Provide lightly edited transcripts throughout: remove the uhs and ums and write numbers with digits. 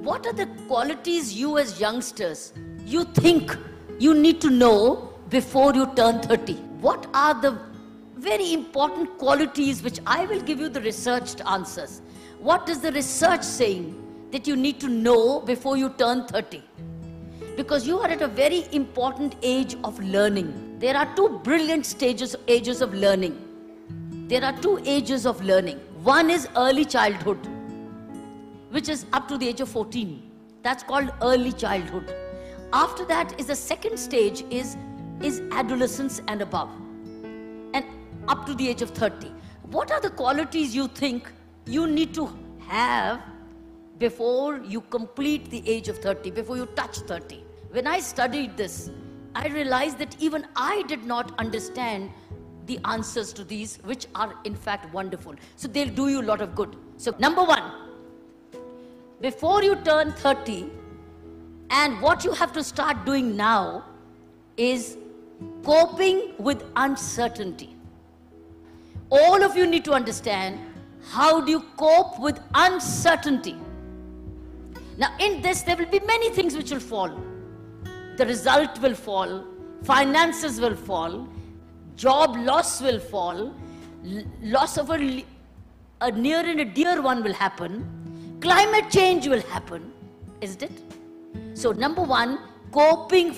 what are the qualities you as youngsters, you think you need to know before you turn 30? What are the very important qualities which I will give you the researched answers? What is the research saying that you need to know before you turn 30? Because you are at a very important age of learning. There are two brilliant ages of learning. There are two ages of learning. One is early childhood, which is up to the age of 14. That's called early childhood. After that is the second stage is adolescence and above, and up to the age of 30. What are the qualities you think you need to have before you complete the age of 30, before you touch 30? When I studied this, I realized that even I did not understand the answers to these, which are in fact wonderful. So they'll do you a lot of good. So number one, before you turn 30, and what you have to start doing now is coping with uncertainty. All of you need to understand, how do you cope with uncertainty? Now in this, there will be many things which will fall. The result will fall, finances will fall, job loss will fall, loss of a near and a dear one will happen, climate change will happen, isn't it? So number one, coping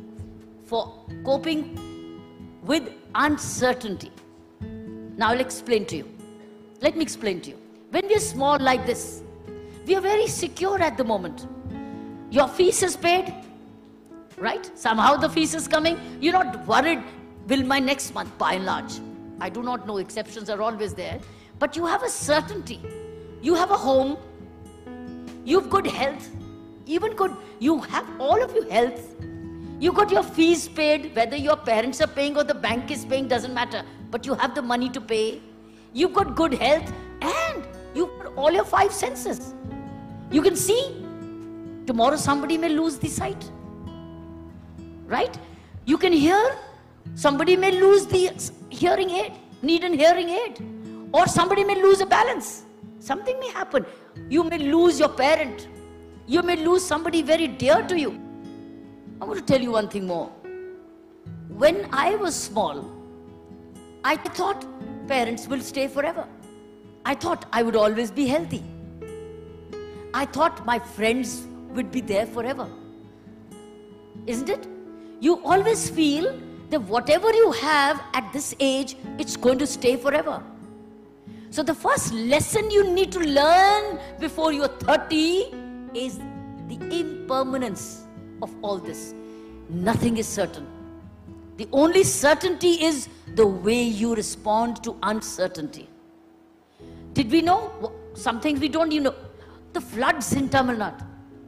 with uncertainty. Now I'll explain to you. Let me explain to you. When we are small like this, we are very secure at the moment. Your fees is paid, right? Somehow the fees is coming. You're not worried, will my next month, by and large. I do not know, exceptions are always there. But you have a certainty. You have a home. You have good health. Even good, you have all of your health. You got your fees paid, whether your parents are paying or the bank is paying, doesn't matter. But you have the money to pay. You've got good health, and you've got all your five senses. You can see. Tomorrow somebody may lose the sight. Right? You can hear. Somebody may lose the hearing aid, need an hearing aid. Or somebody may lose a balance. Something may happen. You may lose your parent. You may lose somebody very dear to you. I want to tell you one thing more. When I was small, I thought parents will stay forever. I thought I would always be healthy. I thought my friends would be there forever. Isn't it? You always feel that whatever you have at this age, it's going to stay forever. So the first lesson you need to learn before you're 30 is the impermanence of all this. Nothing is certain. The only certainty is the way you respond to uncertainty. Did we know? Some things we don't even know. The floods in Tamil Nadu.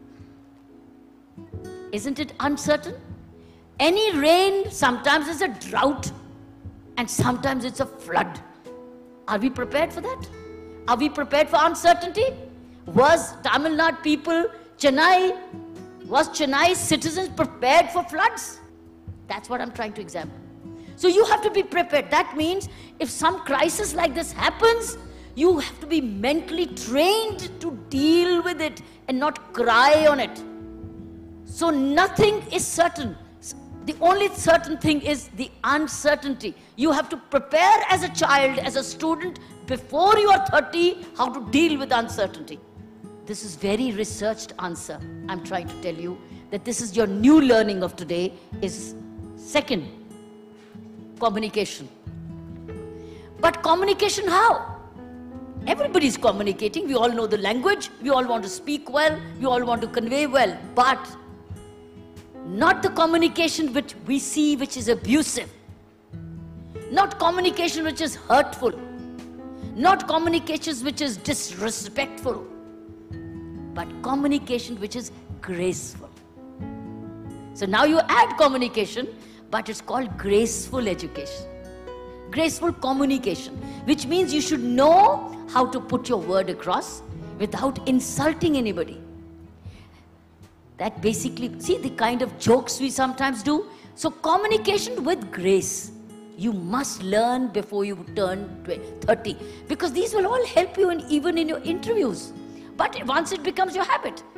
Isn't it uncertain? Any rain, sometimes it's a drought, and sometimes it's a flood. Are we prepared for that? Are we prepared for uncertainty? Was Tamil Nadu people, was Chennai's citizens prepared for floods? That's what I'm trying to examine. So you have to be prepared. That means if some crisis like this happens, you have to be mentally trained to deal with it and not cry on it. So nothing is certain. The only certain thing is the uncertainty. You have to prepare as a child, as a student, before you are 30, how to deal with uncertainty. This is very researched answer. I'm trying to tell you that this is your new learning of today is second, communication. But communication how? Everybody's communicating. We all know the language. We all want to speak well. We all want to convey well. But not the communication which we see which is abusive. Not communication which is hurtful. Not communications which is disrespectful. But communication which is graceful. So now you add communication, but it's called graceful education. Graceful communication, which means you should know how to put your word across without insulting anybody. That basically, see the kind of jokes we sometimes do. So communication with grace, you must learn before you turn 30. Because these will all help you even in your interviews. But once it becomes your habit,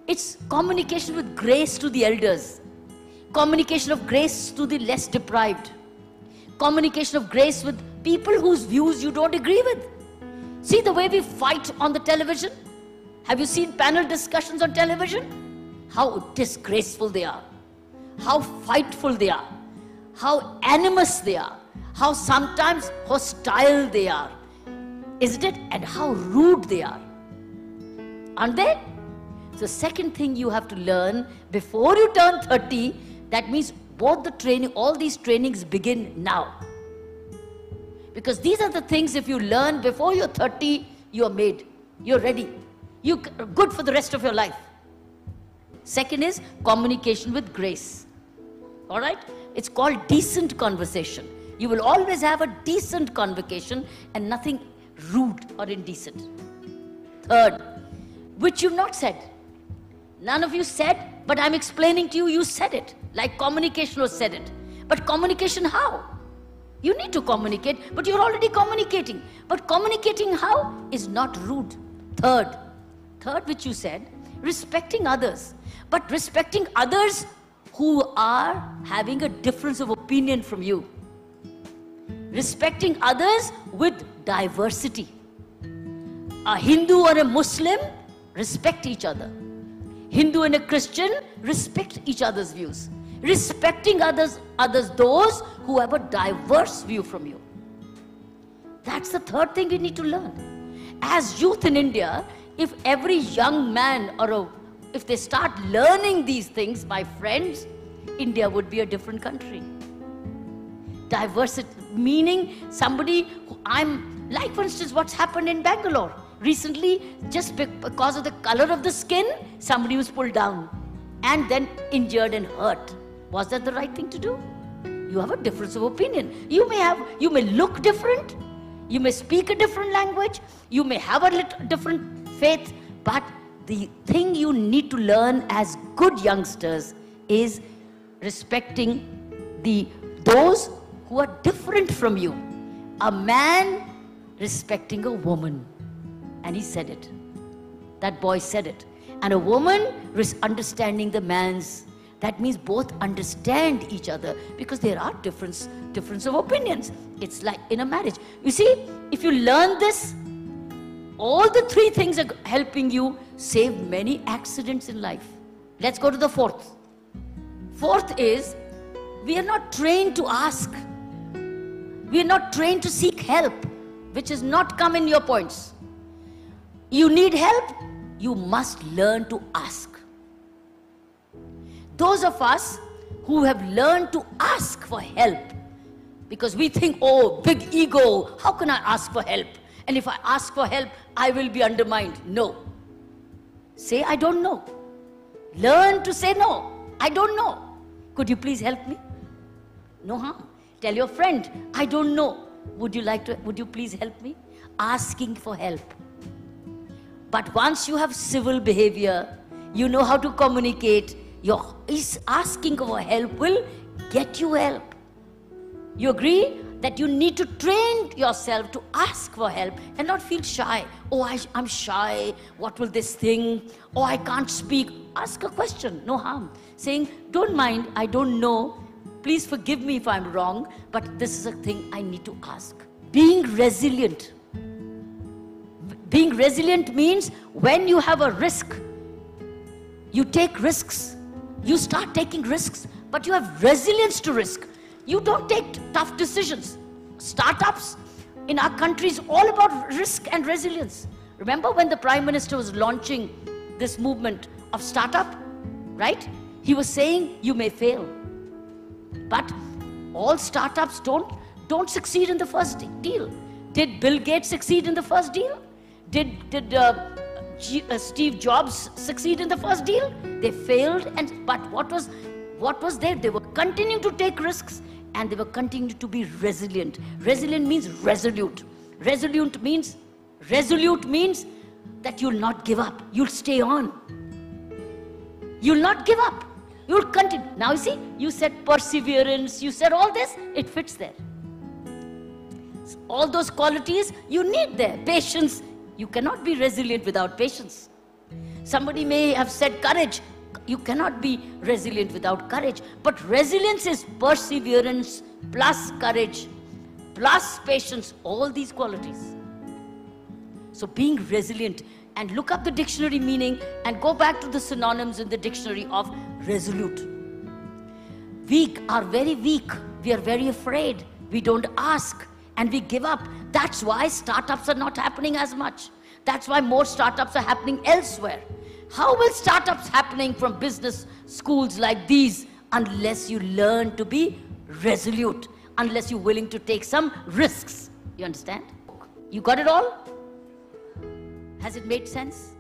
It's communication with grace to the elders. Communication of grace to the less deprived. Communication of grace with people whose views you don't agree with. See the way we fight on the television? Have you seen panel discussions on television? How disgraceful they are. How fightful they are. How animus they are. How sometimes hostile they are. Isn't it? And how rude they are. Aren't they? So second thing you have to learn before you turn 30, that means both the training, all these trainings begin now. Because these are the things, if you learn before you're 30, you're made. You're ready. You're good for the rest of your life. Second is communication with grace. All right? It's called decent conversation. You will always have a decent convocation and nothing rude or indecent. Third, which you've not said. None of you said, but I'm explaining to you, you said it. Like communication was said it. But communication how? You need to communicate, but you're already communicating. But communicating how is not rude. Third, which you said, respecting others. But respecting others who are having a difference of opinion from you. Respecting others with diversity. A Hindu or a Muslim, respect each other. Hindu and a Christian, respect each other's views. Respecting others, those who have a diverse view from you. That's the third thing we need to learn. As youth in India, if every young man if they start learning these things, my friends, India would be a different country. Diversity, meaning somebody who like for instance what's happened in Bangalore. Recently, just because of the color of the skin, somebody was pulled down and then injured and hurt. Was that the right thing to do? You have a difference of opinion. You may look different. You may speak a different language. You may have a different faith. But the thing you need to learn as good youngsters is respecting those who are different from you. A man respecting a woman. And he said it. That boy said it. And a woman understanding the man's. That means both understand each other, because there are difference of opinions. It's like in a marriage. You see, if you learn this, all the three things are helping you save many accidents in life. Let's go to the fourth. Fourth is, we are not trained to ask. We are not trained to seek help, which has not come in your points. You need help, you must learn to ask. Those of us who have learned to ask for help, because we think, oh, big ego, how can I ask for help? And if I ask for help, I will be undermined. No. Say, I don't know. Learn to say no. I don't know. Could you please help me? No harm. Tell your friend, I don't know. Would you please help me? Asking for help. But once you have civil behavior, you know how to communicate, asking for help will get you help. You agree that you need to train yourself to ask for help and not feel shy. Oh, I'm shy. What will this think? Oh, I can't speak. Ask a question. No harm. Saying, don't mind, I don't know. Please forgive me if I'm wrong, but this is a thing I need to ask. Being resilient. Being resilient means when you have a risk, you take risks. You start taking risks, but you have resilience to risk. You don't take tough decisions. Startups in our country is all about risk and resilience. Remember when the Prime Minister was launching this movement of startup, right? He was saying you may fail. But all startups don't succeed in the first deal. Did Bill Gates succeed in the first deal? Did Steve Jobs succeed in the first deal? They failed, but what was there? They were continuing to take risks and they were continuing to be resilient. Resilient means resolute. Resolute means that you'll not give up. You'll stay on. You'll not give up. You'll continue. Now you see, you said perseverance, you said all this, it fits there. All those qualities you need there. Patience. You cannot be resilient without patience. Somebody may have said courage. You cannot be resilient without courage. But resilience is perseverance plus courage plus patience, all these qualities. So being resilient, and look up the dictionary meaning and go back to the synonyms in the dictionary of resolute. Weak are very weak. We are very afraid. We don't ask and we give up. That's why startups are not happening as much. That's why more startups are happening elsewhere. How will startups happening from business schools like these unless you learn to be resolute, unless you're willing to take some risks? You understand? You got it all? Has it made sense?